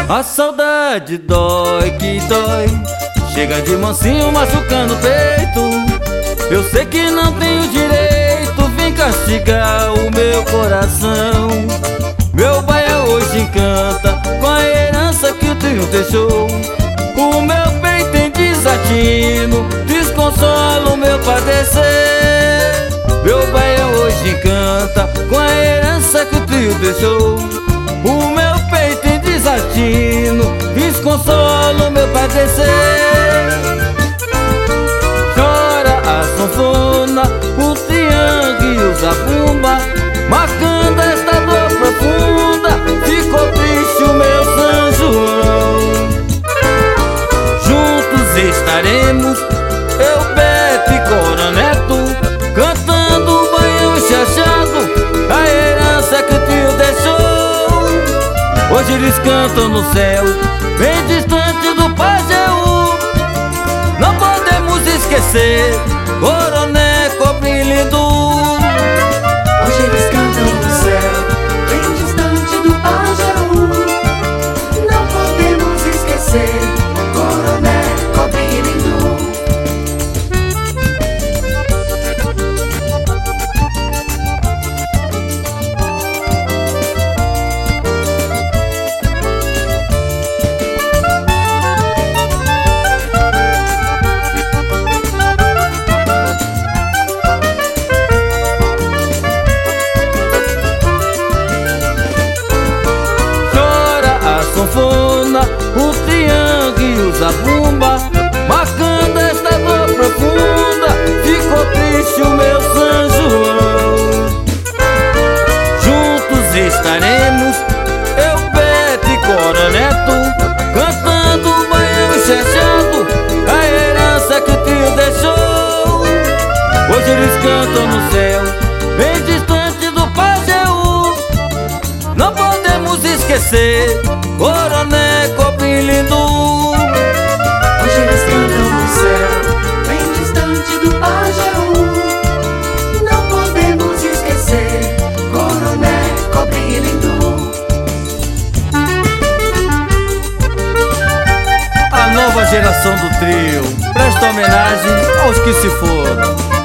A saudade dói que dói, chega de mansinho machucando o peito. Eu sei que não tenho direito, vem castigar o meu coração. Meu baião hoje encanta com a herança que o trio deixou. O meu peito em desatino desconsola o meu padecer. Meu baião hoje encanta com a herança que o trio deixou. O meu peito em desatino desconsola o meu padecer. Chora a sanfona, o triângulo e o zabumba, marcando esta dor profunda. Ficou triste o meu São João. Juntos estaremos, eu, Beto e Coroneto, cantando o baião chachado, a herança que o tio deixou. Hoje eles cantam no céu, bem distante do Pajeú. Não podemos esquecer Coroné, Cobrinha e Lindu. Hoje eles cantam no céu, bem distante do Pajeú. Não podemos esquecer Coroné, Cobrinha e Lindu. Sanfona, o triângulo e o zabumba, marcando esta dor profunda. Ficou triste o meu São João. Juntos estaremos, eu, Beto e Coroneto, cantando o baião chachado, a herança que o tio deixou. Hoje eles cantam no céu, bem distante do Pajeú. Não podemos esquecer Coroné, Cobrinha e Lindu. Hoje eles cantam no céu, bem distante do Pajeú. Não podemos esquecer Coroné, Cobrinha e Lindu. A nova geração do trio presta homenagem aos que se foram.